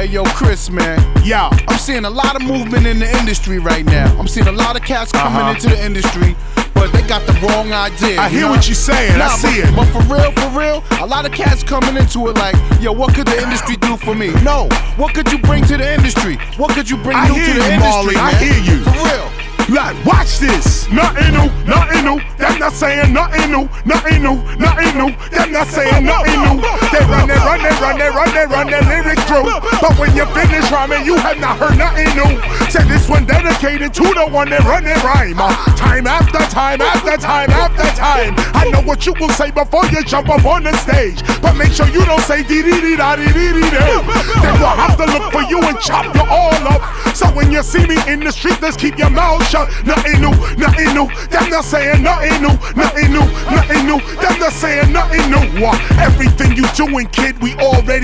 Hey yo, Chris, man. Yeah. I'm seeing a lot of movement in the industry right now. I'm seeing a lot of cats coming into the industry, but they got the wrong idea. I hear what you're saying. I see it. But for real, a lot of cats coming into it like, yo, what could the industry do for me? No, what could you bring to the industry? What could you bring new to the industry, Marley, man? I hear you. For real. Like, watch this. Nothing new, nothing new. Them not saying nothing new, nothing new, nothing new. Them not saying nothing new. They run their lyrics through. But when you finish rhyming, you have not heard nothing new. Say this one dedicated to the one that run their rhyme. Time after time after time after time. I know what you will say before you jump up on the stage, but make sure you don't say dee-dee-dee-da-dee-dee-dee-dee. Then we'll have to look for you and chop you all up. So when you see me in the street, just keep your mouth shut. Nothing new, nothing new. Them not saying nothing new, nothing new, nothing new. Them not saying nothing new. Everything you doing, kid, we already